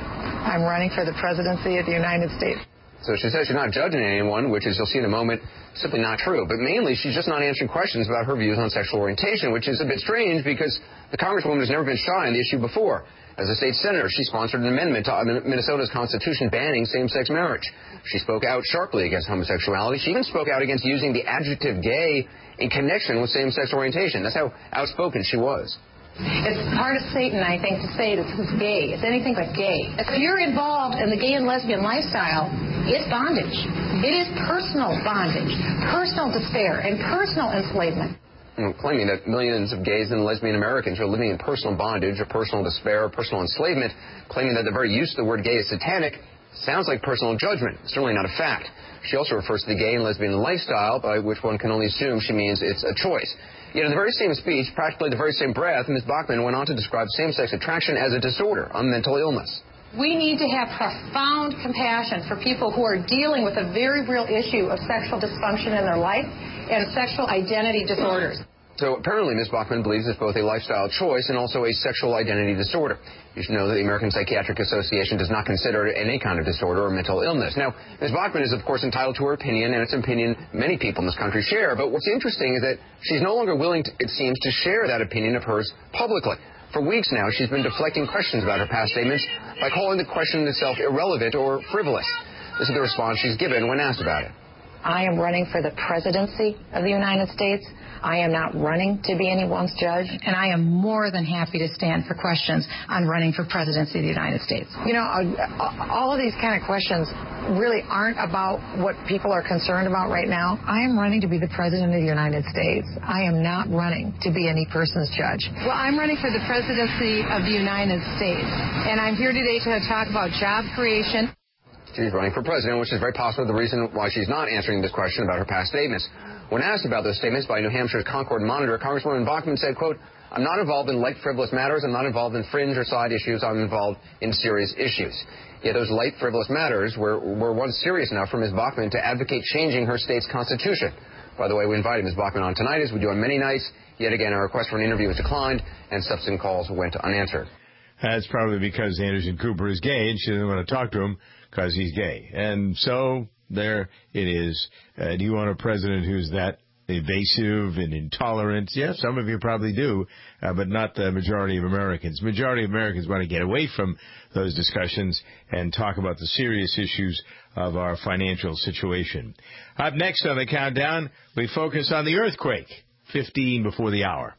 I'm running for the presidency of the United States. So she says she's not judging anyone, which is, you'll see in a moment, simply not true. But mainly, she's just not answering questions about her views on sexual orientation, which is a bit strange because the Congresswoman has never been shy on the issue before. As a state senator, she sponsored an amendment to Minnesota's constitution banning same-sex marriage. She spoke out sharply against homosexuality. She even spoke out against using the adjective gay in connection with same-sex orientation. That's how outspoken she was. It's part of Satan, I think, to say that it's gay. It's anything but gay. If you're involved in the gay and lesbian lifestyle, it's bondage. It is personal bondage, personal despair, and personal enslavement. Claiming that millions of gays and lesbian Americans are living in personal bondage or personal despair or personal enslavement, claiming that the very use of the word gay is satanic, sounds like personal judgment. It's certainly not a fact. She also refers to the gay and lesbian lifestyle, by which one can only assume she means it's a choice. Yet in the very same speech, practically the very same breath, Miz Bachmann went on to describe same-sex attraction as a disorder, a mental illness. We need to have profound compassion for people who are dealing with a very real issue of sexual dysfunction in their life and sexual identity disorders. So apparently Miz Bachmann believes it's both a lifestyle choice and also a sexual identity disorder. You should know that the American Psychiatric Association does not consider it any kind of disorder or mental illness. Now, Miz Bachmann is, of course, entitled to her opinion, and it's an opinion many people in this country share. But what's interesting is that she's no longer willing, to, it seems, to share that opinion of hers publicly. For weeks now, she's been deflecting questions about her past statements by calling the question itself irrelevant or frivolous. This is the response she's given when asked about it. I am running for the presidency of the United States. I am not running to be anyone's judge, and I am more than happy to stand for questions on running for presidency of the United States. You know, all of these kind of questions really aren't about what people are concerned about right now. I am running to be the president of the United States. I am not running to be any person's judge. Well, I'm running for the presidency of the United States, and I'm here today to talk about job creation. She's running for president, which is very possibly the reason why she's not answering this question about her past statements. When asked about those statements by New Hampshire's Concord Monitor, Congresswoman Bachmann said, quote, I'm not involved in light frivolous matters. I'm not involved in fringe or side issues. I'm involved in serious issues. Yet those light frivolous matters were, were once serious enough for Miz Bachmann to advocate changing her state's constitution. By the way, we invited Miz Bachmann on tonight, as we do on many nights. Yet again, our request for an interview was declined, and subsequent calls went unanswered. That's probably because Anderson Cooper is gay, and she doesn't want to talk to him because he's gay. And so there it is. Uh, do you want a president who's that evasive and intolerant? Yeah, some of you probably do, uh, but not the majority of Americans. Majority of Americans want to get away from those discussions and talk about the serious issues of our financial situation. Up next on the countdown, we focus on the earthquake, fifteen before the hour.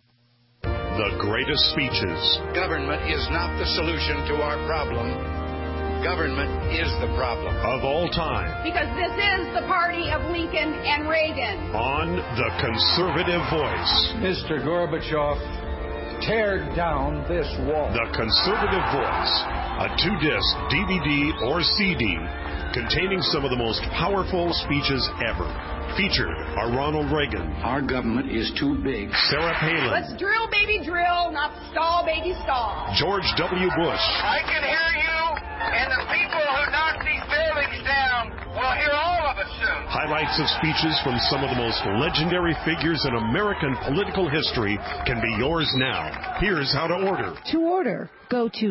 The greatest speeches. Government is not the solution to our problem. Government is the problem. Of all time. Because this is the party of Lincoln and Reagan. On The Conservative Voice. Mister Gorbachev, tear down this wall. The Conservative Voice, a two-disc D V D or C D containing some of the most powerful speeches ever. Featured are Ronald Reagan. Our government is too big. Sarah Palin. Let's drill, baby, drill, not stall, baby, stall. George W. Bush. I can hear you, and the people who knock these buildings down will hear all of us soon. Highlights of speeches from some of the most legendary figures in American political history can be yours now. Here's how to order. To order, go to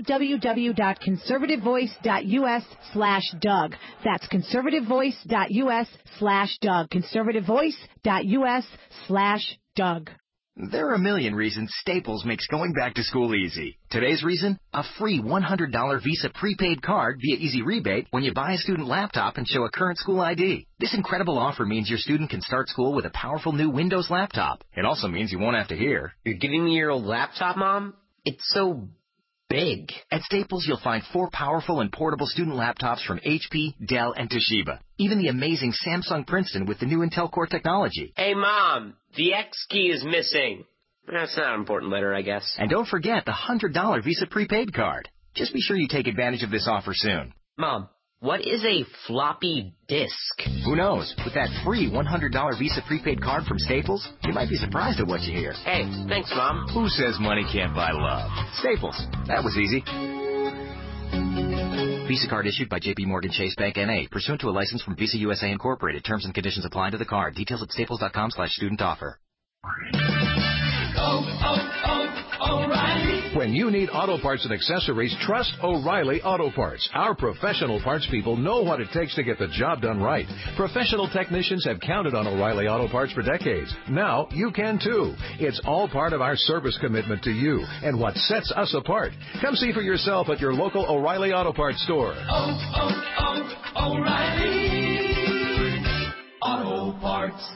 www.conservativevoice.us slash Doug. That's conservativevoice.us slash Doug. conservativevoice.us slash Doug. There are a million reasons Staples makes going back to school easy. Today's reason? A free one hundred dollars Visa prepaid card via Easy Rebate when you buy a student laptop and show a current school I D. This incredible offer means your student can start school with a powerful new Windows laptop. It also means you won't have to hear, "You're giving me your old laptop, Mom? It's so big." At Staples, you'll find four powerful and portable student laptops from H P, Dell, and Toshiba. Even the amazing Samsung Princeton with the new Intel Core technology. Hey, Mom, the X key is missing. That's not an important letter, I guess. And don't forget the one hundred dollars Visa prepaid card. Just be sure you take advantage of this offer soon. Mom, what is a floppy disk? Who knows? With that free one hundred dollars Visa prepaid card from Staples, you might be surprised at what you hear. Hey, thanks, Mom. Who says money can't buy love? Staples. That was easy. Visa card issued by J P Morgan Chase Bank N A, pursuant to a license from Visa U S A Incorporated. Terms and conditions apply to the card. Details at staples.com slash student offer. Oh, oh, oh, O'Reilly. When you need auto parts and accessories, trust O'Reilly Auto Parts. Our professional parts people know what it takes to get the job done right. Professional technicians have counted on O'Reilly Auto Parts for decades. Now you can too. It's all part of our service commitment to you and what sets us apart. Come see for yourself at your local O'Reilly Auto Parts store. Oh, oh, oh, O'Reilly Auto Parts.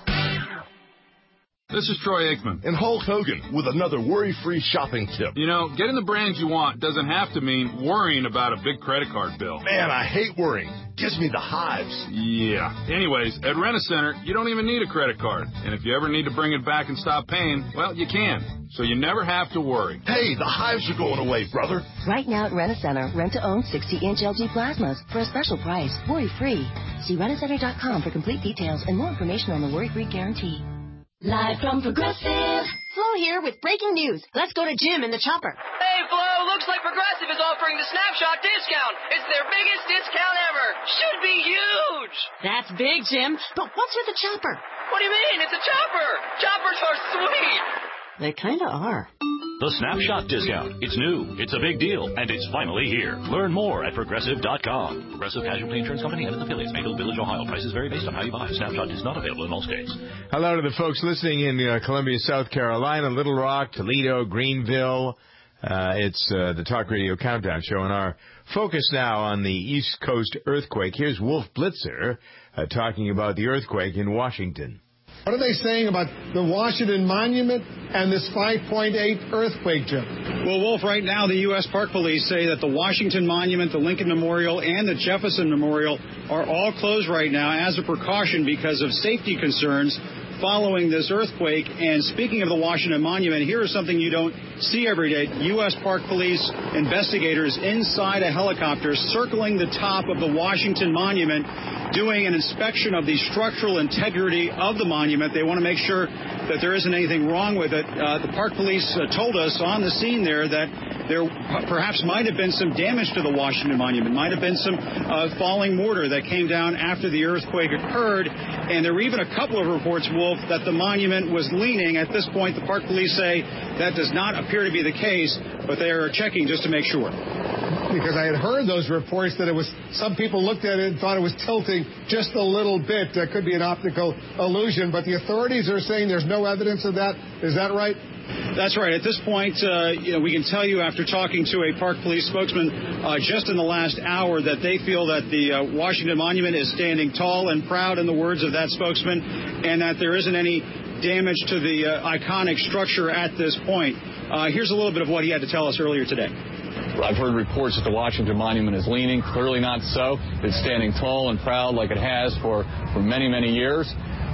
This is Troy Aikman. And Hulk Hogan with another worry-free shopping tip. You know, getting the brands you want doesn't have to mean worrying about a big credit card bill. Man, I hate worrying. Gives me the hives. Yeah. Anyways, at Rent-A-Center, you don't even need a credit card. And if you ever need to bring it back and stop paying, well, you can. So you never have to worry. Hey, the hives are going away, brother. Right now at Rent-A-Center, rent-to-own sixty-inch L G plasmas for a special price, worry-free. See rent a center dot com for complete details and more information on the worry-free guarantee. Live from Progressive. Flo here with breaking news. Let's go to Jim in the chopper. Hey, Flo, looks like Progressive is offering the Snapshot discount. It's their biggest discount ever. Should be huge. That's big, Jim. But what's with the chopper? What do you mean? It's a chopper. Choppers are sweet. They kind of are. The Snapshot discount. It's new, it's a big deal, and it's finally here. Learn more at Progressive dot com. Progressive Casualty Insurance Company and its affiliates. Mayfield Village, Ohio. Prices vary based on how you buy. Snapshot is not available in all states. Hello to the folks listening in uh, Columbia, South Carolina, Little Rock, Toledo, Greenville. Uh, it's uh, the Talk Radio Countdown Show, and our focus now on the East Coast earthquake. Here's Wolf Blitzer uh, talking about the earthquake in Washington. What are they saying about the Washington Monument and this five point eight earthquake, Jim? Well, Wolf, right now the U S Park Police say that the Washington Monument, the Lincoln Memorial, and the Jefferson Memorial are all closed right now as a precaution because of safety concerns following this earthquake. And speaking of the Washington Monument, here is something you don't see every day. U S Park Police investigators inside a helicopter circling the top of the Washington Monument, doing an inspection of the structural integrity of the monument. They want to make sure that there isn't anything wrong with it. Uh, the Park Police uh, told us on the scene there that there perhaps might have been some damage to the Washington Monument, might have been some uh, falling mortar that came down after the earthquake occurred. And there were even a couple of reports, Wolf, that the monument was leaning. At this point, the Park Police say that does not appear to be the case, but they are checking just to make sure. Because I had heard those reports that it was, some people looked at it and thought it was tilting just a little bit. That could be an optical illusion, but the authorities are saying there's no evidence of that. Is that right? That's right. At this point, uh, you know, we can tell you after talking to a Park Police spokesman uh, just in the last hour that they feel that the uh, Washington Monument is standing tall and proud, in the words of that spokesman, and that there isn't any damage to the uh, iconic structure at this point. Uh, here's a little bit of what he had to tell us earlier today. I've heard reports that the Washington Monument is leaning. Clearly not so. It's standing tall and proud like it has for, for many, many years.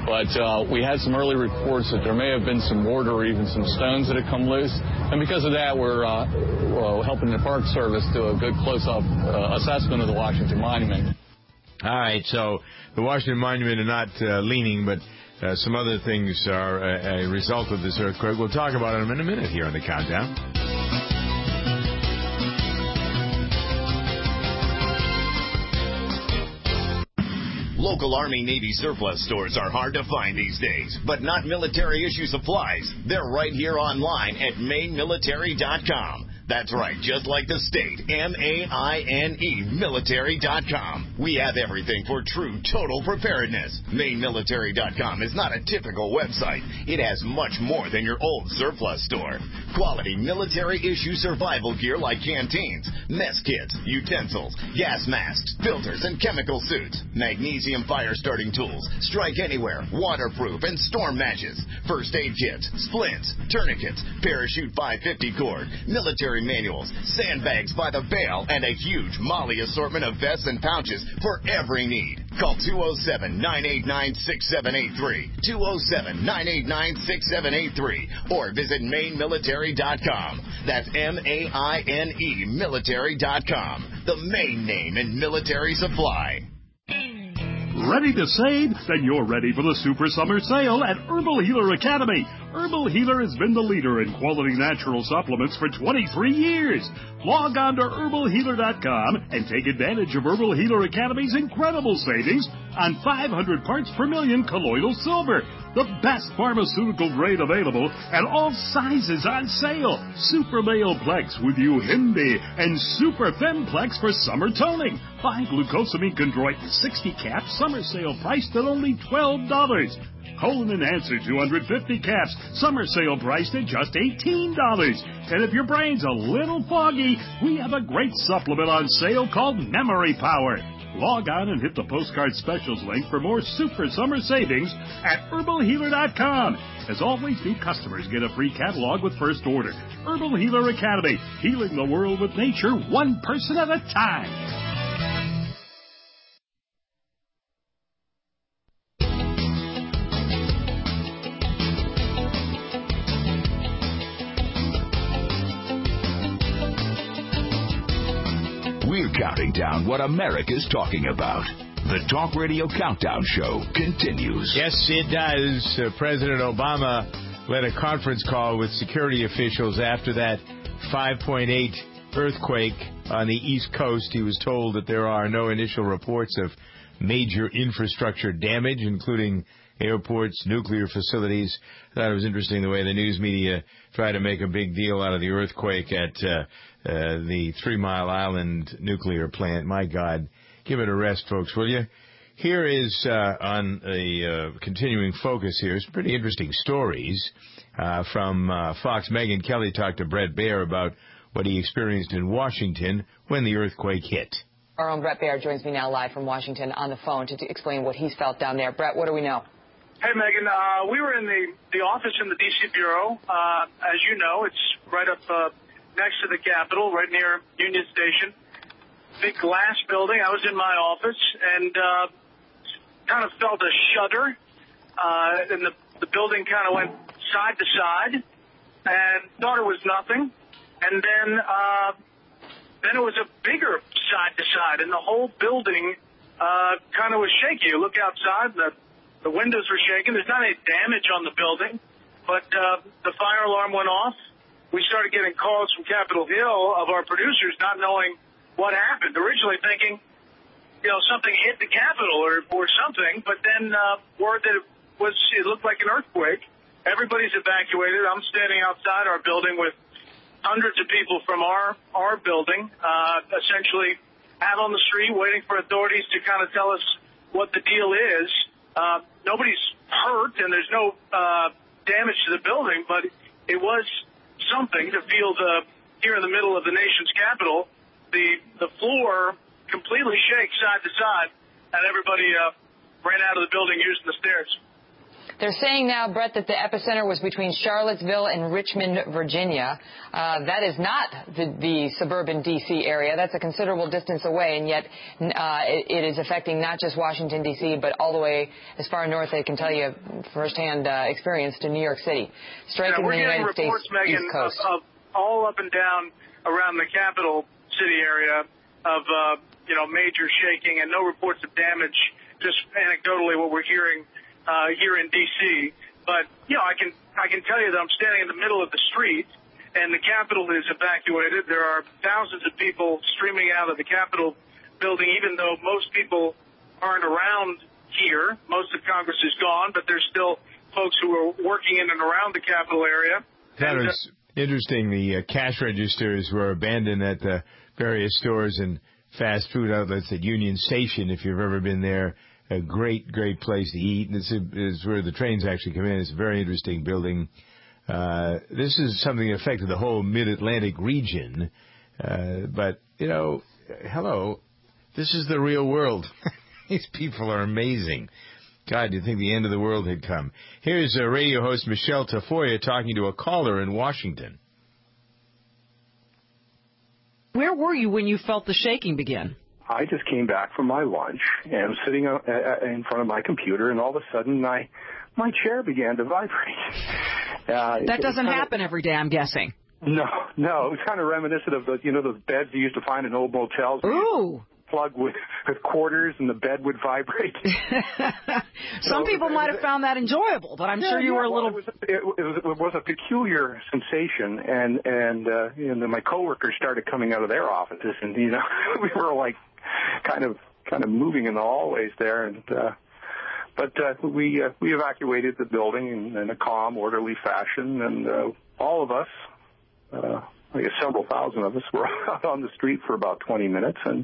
But uh, we had some early reports that there may have been some mortar or even some stones that had come loose. And because of that, we're uh, well, helping the Park Service do a good close-up uh, assessment of the Washington Monument. All right, so the Washington Monument are not uh, leaning, but uh, some other things are a, a result of this earthquake. We'll talk about them in a minute here on the Countdown. Local Army Navy surplus stores are hard to find these days, but not military issue supplies. They're right here online at maine military dot com. That's right, just like the state, M A I N E, military dot com. We have everything for true total preparedness. maine military dot com is not a typical website. It has much more than your old surplus store. Quality military-issue survival gear like canteens, mess kits, utensils, gas masks, filters, and chemical suits, magnesium fire-starting tools, strike anywhere, waterproof, and storm matches, first aid kits, splints, tourniquets, parachute five fifty cord, military manuals, sandbags by the bale, and a huge Molly assortment of vests and pouches for every need. Call two oh seven, nine eight nine, six seven eight three, two oh seven, nine eight nine, six seven eight three, or visit maine military dot com. That's M A I N E, military dot com, the main name in military supply. Ready to save? Then you're ready for the Super Summer Sale at Herbal Healer Academy. Herbal Healer has been the leader in quality natural supplements for twenty-three years. Log on to herbal healer dot com and take advantage of Herbal Healer Academy's incredible savings on five hundred parts per million colloidal silver, the best pharmaceutical grade available, and all sizes on sale. Super Male Plex with Uhimbi and Super Femplex for summer toning. Buy glucosamine chondroit sixty caps, summer sale priced at only twelve dollars. Colon Enhancer two hundred fifty caps, summer sale priced at just eighteen dollars. And if your brain's a little foggy, we have a great supplement on sale called Memory Power. Log on and hit the postcard specials link for more super summer savings at herbal healer dot com. As always, new customers get a free catalog with first order. Herbal Healer Academy, healing the world with nature one person at a time. We're counting down what America's talking about. The Talk Radio Countdown Show continues. Yes, it does. Uh, President Obama led a conference call with security officials after that five point eight earthquake on the East Coast. He was told that there are no initial reports of major infrastructure damage, including airports, nuclear facilities. I thought it was interesting the way the news media tried to make a big deal out of the earthquake at uh, uh, the Three Mile Island nuclear plant. My God, give it a rest, folks, will you? Here is, uh, on a uh, continuing focus here, some pretty interesting stories uh, from uh, Fox. Megyn Kelly talked to Bret Baier about what he experienced in Washington when the earthquake hit. Our own Bret Baier joins me now live from Washington on the phone to, to explain what he's felt down there. Bret, what do we know? Hey, Megan. Uh, we were in the, the office in the D C Bureau. Uh, as you know, it's right up uh, next to the Capitol, right near Union Station. Big glass building. I was in my office and uh, kind of felt a shudder. Uh, and the, the building kind of went side to side and thought it was nothing. And then uh, then it was a bigger side to side, and the whole building uh, kind of was shaky. You look outside, the The windows were shaking. There's not any damage on the building, but uh, the fire alarm went off. We started getting calls from Capitol Hill of our producers not knowing what happened. Originally thinking, you know, something hit the Capitol or, or something, but then uh, word that it was, it looked like an earthquake. Everybody's evacuated. I'm standing outside our building with hundreds of people from our, our building, uh, essentially out on the street waiting for authorities to kind of tell us what the deal is. Uh, nobody's hurt, and there's no uh, damage to the building, but it was something to feel the here in the middle of the nation's capital, the the floor completely shake side to side, and everybody uh, ran out of the building using the stairs. They're saying now, Brett, that the epicenter was between Charlottesville and Richmond, Virginia. Uh, that is not the, the suburban D C area. That's a considerable distance away, and yet uh, it, it is affecting not just Washington, D C, but all the way as far north, I can tell you firsthand uh, experience, to New York City. Striking yeah, the United States reports, Megan, East Coast. Of, of all up and down around the capital city area of, uh, you know, major shaking, and no reports of damage, just anecdotally what we're hearing uh, here in D C. But, you know, I can I can tell you that I'm standing in the middle of the street, and the Capitol is evacuated. There are thousands of people streaming out of the Capitol building, even though most people aren't around here. Most of Congress is gone, but there's still folks who are working in and around the Capitol area. That and, was uh, interesting. The uh, cash registers were abandoned at the various stores and fast food outlets at Union Station, if you've ever been there. A great, great place to eat. This is where the trains actually come in. It's a very interesting building. Uh, this is something that affected the whole mid-Atlantic region. Uh, but, you know, hello, this is the real world. These people are amazing. God, you'd think the end of the world had come. Here's uh, radio host Michelle Tafoya talking to a caller in Washington. Where were you when you felt the shaking begin? I just came back from my lunch and was sitting uh, in front of my computer, and all of a sudden, I, my chair began to vibrate. Uh, that doesn't kinda, happen every day, I'm guessing. No, no. It was kind of reminiscent of the, you know, those beds you used to find in old motels. Ooh. Plug with, with quarters, and the bed would vibrate. Some so, people might have found that enjoyable, but I'm yeah, sure you yeah, were a little. Well, it, was, it, was, it was a peculiar sensation, and and uh, you know, my coworkers started coming out of their offices, and you know, we were like kind of kind of moving in the hallways there, and uh, but uh, we uh, we evacuated the building in, in a calm, orderly fashion, and uh, all of us, uh, I guess several thousand of us, were out on the street for about twenty minutes, and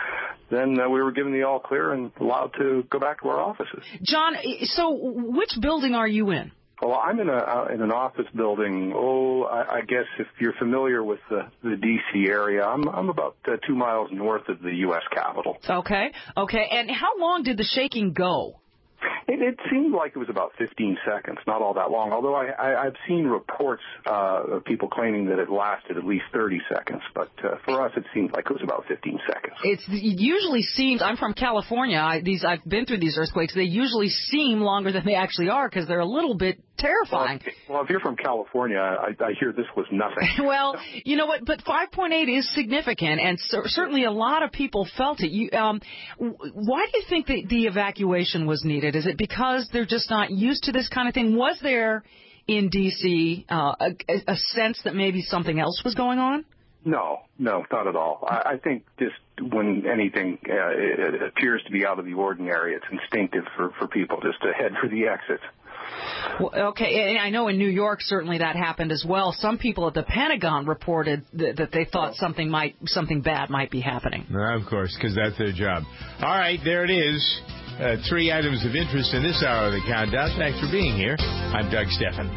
then uh, we were given the all clear and allowed to go back to our offices. John, so which building are you in? Well, I'm in a uh, in an office building. Oh, I, I guess if you're familiar with the, the D C area, I'm I'm about uh, two miles north of the U S Capitol. Okay, okay. And how long did the shaking go? It, it seemed like it was about fifteen seconds, not all that long. Although I, I, I've seen reports uh, of people claiming that it lasted at least thirty seconds. But uh, for us, it seemed like it was about fifteen seconds. It's, it usually seems. I'm from California. I, these I've been through these earthquakes. They usually seem longer than they actually are because they're a little bit terrifying. Well, well, if you're from California, I, I hear this was nothing. Well, you know what? But five point eight is significant, and so, certainly a lot of people felt it. You, um, why do you think that the evacuation was needed? Is it because they're just not used to this kind of thing? Was there in D C uh, a, a sense that maybe something else was going on? No, no, not at all. I, I think just when anything uh, it appears to be out of the ordinary, it's instinctive for, for people just to head for the exits. Well, okay, and I know in New York certainly that happened as well. Some people at the Pentagon reported that, that they thought something might something bad might be happening. Of course, because that's their job. All right, there it is. Uh, three items of interest in this hour of the Countdown. Thanks for being here. I'm Doug Stephan.